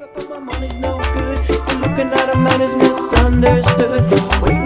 My money's no good. You're looking at a man who's misunderstood. Wait